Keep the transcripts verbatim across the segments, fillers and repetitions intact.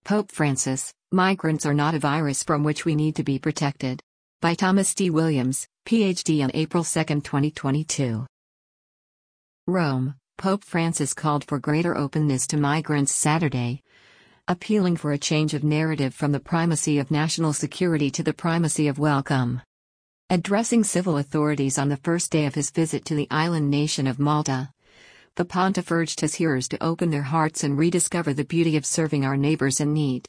Pope Francis, migrants are not a virus from which we need to be protected. By Thomas D. Williams, P H D on April second, twenty twenty-two. Rome, Pope Francis called for greater openness to migrants Saturday, appealing for a change of narrative from the primacy of national security to the primacy of welcome. Addressing civil authorities on the first day of his visit to the island nation of Malta, the pontiff urged his hearers to open their hearts and rediscover the beauty of serving our neighbors in need.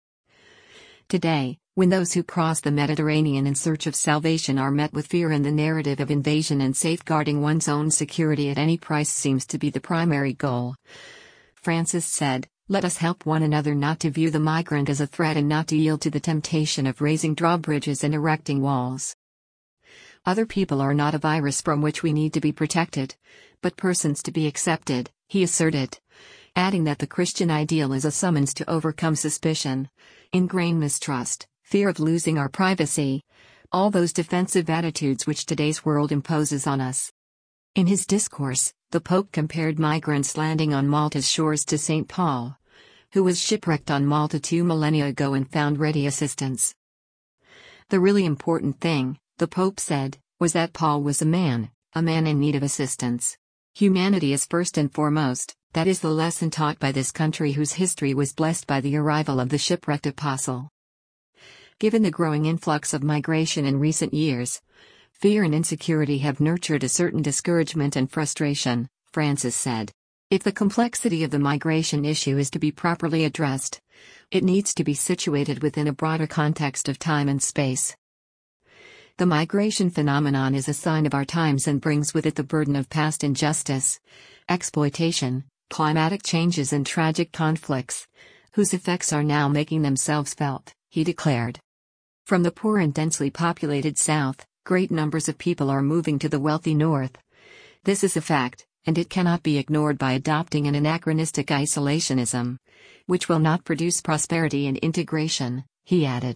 Today, when those who cross the Mediterranean in search of salvation are met with fear and the narrative of invasion and safeguarding one's own security at any price seems to be the primary goal, Francis said, "Let us help one another not to view the migrant as a threat and not to yield to the temptation of raising drawbridges and erecting walls. Other people are not a virus from which we need to be protected, but persons to be accepted," he asserted, adding that the Christian ideal is a summons to overcome suspicion, ingrained mistrust, fear of losing our privacy, all those defensive attitudes which today's world imposes on us. In his discourse, the Pope compared migrants landing on Malta's shores to Saint Paul, who was shipwrecked on Malta two millennia ago and found ready assistance. The really important thing, the Pope said, was that Paul was a man, a man in need of assistance. Humanity is first and foremost, that is the lesson taught by this country whose history was blessed by the arrival of the shipwrecked apostle. Given the growing influx of migration in recent years, fear and insecurity have nurtured a certain discouragement and frustration, Francis said. If the complexity of the migration issue is to be properly addressed, it needs to be situated within a broader context of time and space. The migration phenomenon is a sign of our times and brings with it the burden of past injustice, exploitation, climatic changes and tragic conflicts, whose effects are now making themselves felt, he declared. From the poor and densely populated south, great numbers of people are moving to the wealthy north. This is a fact, and it cannot be ignored by adopting an anachronistic isolationism, which will not produce prosperity and integration, he added.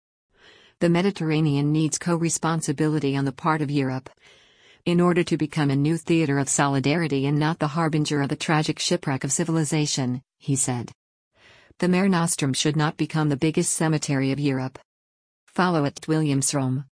The Mediterranean needs co-responsibility on the part of Europe, in order to become a new theater of solidarity and not the harbinger of a tragic shipwreck of civilization, he said. The Mare Nostrum should not become the biggest cemetery of Europe. Follow at Williams Rome.